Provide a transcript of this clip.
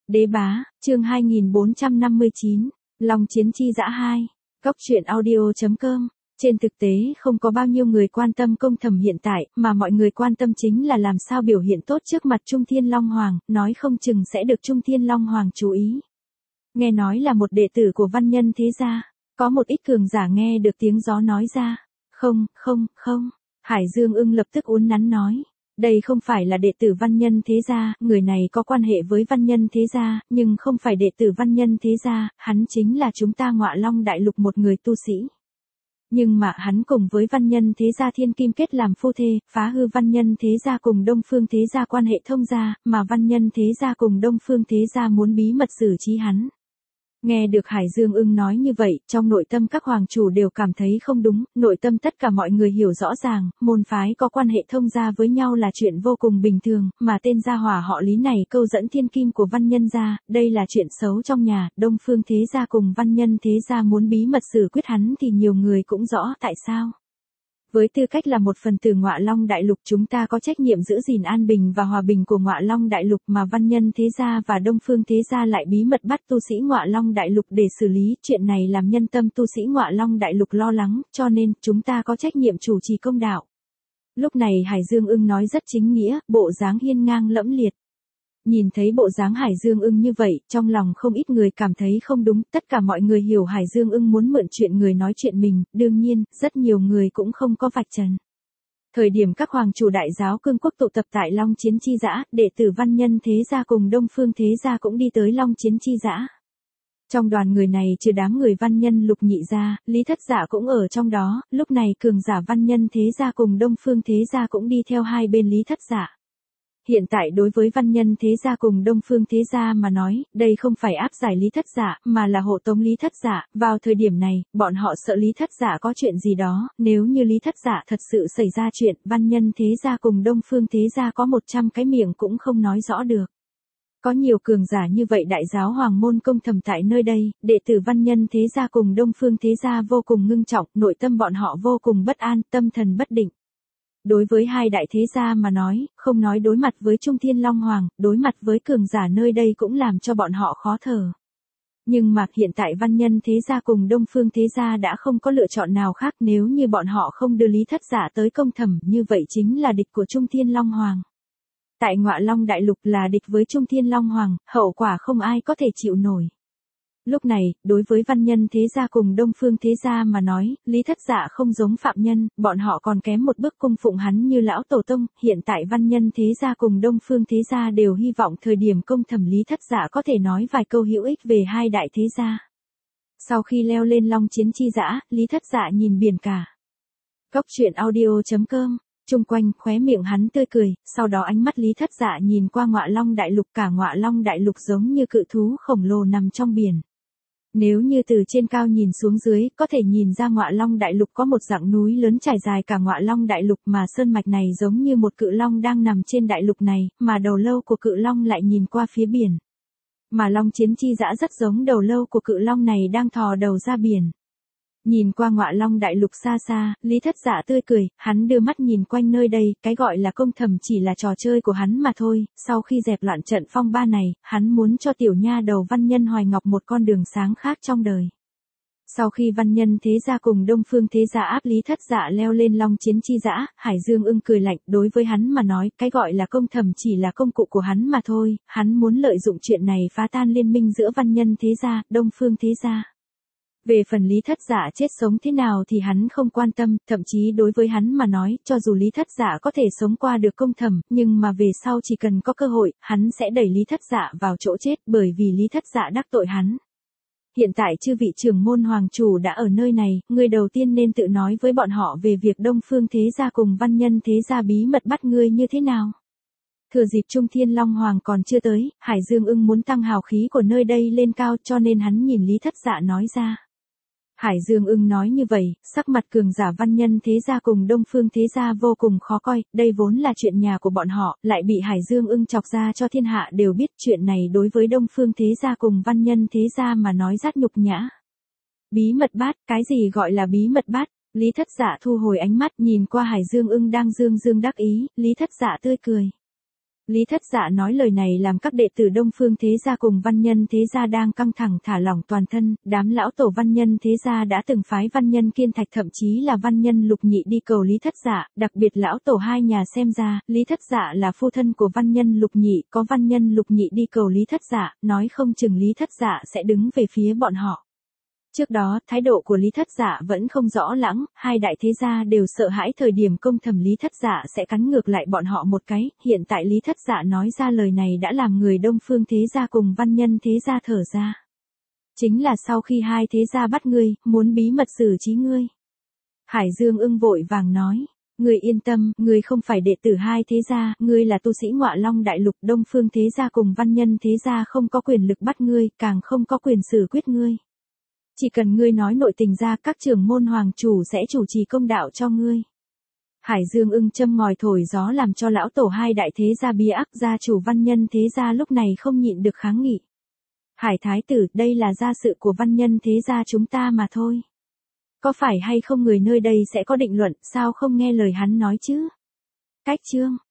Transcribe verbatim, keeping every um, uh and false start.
Đế bá, chương hai nghìn bốn trăm năm mươi chín, Long chiến chi dã hai, Cốc truyện audio chấm com. Trên thực tế không có bao nhiêu người quan tâm công thẩm hiện tại, mà mọi người quan tâm chính là làm sao biểu hiện tốt trước mặt Trung Thiên Long Hoàng, nói không chừng sẽ được Trung Thiên Long Hoàng chú ý. Nghe nói là một đệ tử của văn nhân thế gia, có một ít cường giả nghe được tiếng gió nói ra. Không, không, không, Hải Dương Ưng lập tức uốn nắn nói. Đây không phải là đệ tử văn nhân thế gia, người này có quan hệ với văn nhân thế gia, nhưng không phải đệ tử văn nhân thế gia, hắn chính là chúng ta Ngọa Long Đại Lục một người tu sĩ. Nhưng mà hắn cùng với văn nhân thế gia thiên kim kết làm phu thê, phá hư văn nhân thế gia cùng Đông Phương thế gia quan hệ thông gia, mà văn nhân thế gia cùng Đông Phương thế gia muốn bí mật xử trí hắn. Nghe được Hải Dương Ưng nói như vậy, trong nội tâm các hoàng chủ đều cảm thấy không đúng, nội tâm tất cả mọi người hiểu rõ ràng, môn phái có quan hệ thông gia với nhau là chuyện vô cùng bình thường, mà tên gia hỏa họ Lý này câu dẫn thiên kim của văn nhân gia, đây là chuyện xấu trong nhà, Đông Phương thế gia cùng văn nhân thế gia muốn bí mật xử quyết hắn thì nhiều người cũng rõ tại sao. Với tư cách là một phần tử Ngọa Long Đại Lục, chúng ta có trách nhiệm giữ gìn an bình và hòa bình của Ngọa Long Đại Lục, mà văn nhân thế gia và Đông Phương thế gia lại bí mật bắt tu sĩ Ngọa Long Đại Lục để xử lý, chuyện này làm nhân tâm tu sĩ Ngọa Long Đại Lục lo lắng, cho nên chúng ta có trách nhiệm chủ trì công đạo. Lúc này Hải Dương Ưng nói rất chính nghĩa, bộ dáng hiên ngang lẫm liệt. Nhìn thấy bộ dáng Hải Dương Ưng như vậy, trong lòng không ít người cảm thấy không đúng, tất cả mọi người hiểu Hải Dương Ưng muốn mượn chuyện người nói chuyện mình, đương nhiên, rất nhiều người cũng không có vạch trần. Thời điểm các hoàng chủ đại giáo cương quốc tụ tập tại Long Chiến Chi Dã, đệ tử văn nhân thế gia cùng Đông Phương thế gia cũng đi tới Long Chiến Chi Dã. Trong đoàn người này trừ đám người văn nhân Lục Nhị gia, Lý Thất Dạ cũng ở trong đó, lúc này cường giả văn nhân thế gia cùng Đông Phương thế gia cũng đi theo hai bên Lý Thất Dạ. Hiện tại đối với văn nhân thế gia cùng Đông Phương thế gia mà nói, đây không phải áp giải Lý Thất Dạ, mà là hộ tống Lý Thất Dạ, vào thời điểm này, bọn họ sợ Lý Thất Dạ có chuyện gì đó, nếu như Lý Thất Dạ thật sự xảy ra chuyện, văn nhân thế gia cùng Đông Phương thế gia có một trăm cái miệng cũng không nói rõ được. Có nhiều cường giả như vậy đại giáo hoàng môn công thẩm tại nơi đây, đệ tử văn nhân thế gia cùng Đông Phương thế gia vô cùng ngưng trọng, nội tâm bọn họ vô cùng bất an, tâm thần bất định. Đối với hai đại thế gia mà nói, không nói đối mặt với Trung Thiên Long Hoàng, đối mặt với cường giả nơi đây cũng làm cho bọn họ khó thở. Nhưng mà hiện tại văn nhân thế gia cùng Đông Phương thế gia đã không có lựa chọn nào khác, nếu như bọn họ không đưa Lý Thất Dạ tới công thẩm, như vậy chính là địch của Trung Thiên Long Hoàng. Tại Ngọa Long Đại Lục là địch với Trung Thiên Long Hoàng, hậu quả không ai có thể chịu nổi. Lúc này, đối với văn nhân thế gia cùng Đông Phương thế gia mà nói, Lý Thất Dạ không giống phạm nhân, bọn họ còn kém một bước cung phụng hắn như lão tổ tông, hiện tại văn nhân thế gia cùng Đông Phương thế gia đều hy vọng thời điểm công thẩm Lý Thất Dạ có thể nói vài câu hữu ích về hai đại thế gia. Sau khi leo lên Long Chiến Chi Dã, Lý Thất Dạ nhìn biển cả. Cốc truyện audio chấm com. Trung quanh, khóe miệng hắn tươi cười, sau đó ánh mắt Lý Thất Dạ nhìn qua Ngọa Long Đại Lục, cả Ngọa Long Đại Lục giống như cự thú khổng lồ nằm trong biển. Nếu như từ trên cao nhìn xuống dưới, có thể nhìn ra Ngọa Long Đại Lục có một dạng núi lớn trải dài cả Ngọa Long Đại Lục, mà sơn mạch này giống như một cự long đang nằm trên đại lục này, mà đầu lâu của cự long lại nhìn qua phía biển. Mà Long Chiến Chi Dã rất giống đầu lâu của cự long này đang thò đầu ra biển. Nhìn qua Ngọa Long Đại Lục xa xa, Lý Thất Dạ tươi cười, hắn đưa mắt nhìn quanh nơi đây, cái gọi là công thẩm chỉ là trò chơi của hắn mà thôi, sau khi dẹp loạn trận phong ba này, hắn muốn cho tiểu nha đầu văn nhân Hoài Ngọc một con đường sáng khác trong đời. Sau khi văn nhân thế gia cùng Đông Phương thế gia áp Lý Thất Dạ leo lên Long Chiến Chi Dã, Hải Dương Ưng cười lạnh, đối với hắn mà nói, cái gọi là công thẩm chỉ là công cụ của hắn mà thôi, hắn muốn lợi dụng chuyện này phá tan liên minh giữa văn nhân thế gia, Đông Phương thế gia. Về phần Lý Thất Dạ chết sống thế nào thì hắn không quan tâm, thậm chí đối với hắn mà nói, cho dù Lý Thất Dạ có thể sống qua được công thẩm, nhưng mà về sau chỉ cần có cơ hội, hắn sẽ đẩy Lý Thất Dạ vào chỗ chết, bởi vì Lý Thất Dạ đắc tội hắn. Hiện tại chư vị trưởng môn hoàng chủ đã ở nơi này, người đầu tiên nên tự nói với bọn họ về việc Đông Phương thế gia cùng văn nhân thế gia bí mật bắt ngươi như thế nào. Thừa dịp Trung Thiên Long Hoàng còn chưa tới, Hải Dương Ưng muốn tăng hào khí của nơi đây lên cao, cho nên hắn nhìn Lý Thất Dạ nói ra. Hải Dương Ưng nói như vậy, sắc mặt cường giả văn nhân thế gia cùng Đông Phương thế gia vô cùng khó coi, đây vốn là chuyện nhà của bọn họ, lại bị Hải Dương Ưng chọc ra cho thiên hạ đều biết, chuyện này đối với Đông Phương thế gia cùng văn nhân thế gia mà nói rất nhục nhã. Bí mật bát, cái gì gọi là bí mật bát? Lý Thất Dạ thu hồi ánh mắt nhìn qua Hải Dương Ưng đang dương dương đắc ý, Lý Thất Dạ tươi cười. Lý Thất Dạ nói lời này làm các đệ tử Đông Phương Thế Gia cùng Văn Nhân Thế Gia đang căng thẳng thả lỏng toàn thân, đám lão tổ Văn Nhân Thế Gia đã từng phái Văn Nhân Kiên Thạch thậm chí là Văn Nhân Lục Nhị đi cầu Lý Thất Dạ, đặc biệt lão tổ hai nhà xem ra, Lý Thất Dạ là phu thân của Văn Nhân Lục Nhị, có Văn Nhân Lục Nhị đi cầu Lý Thất Dạ, nói không chừng Lý Thất Dạ sẽ đứng về phía bọn họ. Trước đó, thái độ của Lý Thất Dạ vẫn không rõ lãng, hai đại thế gia đều sợ hãi thời điểm công thẩm Lý Thất Dạ sẽ cắn ngược lại bọn họ một cái, hiện tại Lý Thất Dạ nói ra lời này đã làm người Đông Phương Thế Gia cùng Văn Nhân Thế Gia thở ra. Chính là sau khi hai thế gia bắt ngươi, muốn bí mật xử trí ngươi. Hải Dương Ưng vội vàng nói, ngươi yên tâm, ngươi không phải đệ tử hai thế gia, ngươi là tu sĩ Ngọa Long Đại Lục, Đông Phương Thế Gia cùng Văn Nhân Thế Gia không có quyền lực bắt ngươi, càng không có quyền xử quyết ngươi. Chỉ cần ngươi nói nội tình ra, các trưởng môn hoàng chủ sẽ chủ trì công đạo cho ngươi. Hải Dương Ưng châm ngòi thổi gió làm cho lão tổ hai đại thế gia bi ác, gia chủ Văn Nhân Thế Gia lúc này không nhịn được kháng nghị. Hải thái tử, đây là gia sự của Văn Nhân Thế Gia chúng ta mà thôi. Có phải hay không người nơi đây sẽ có định luận, sao không nghe lời hắn nói chứ? Cách chương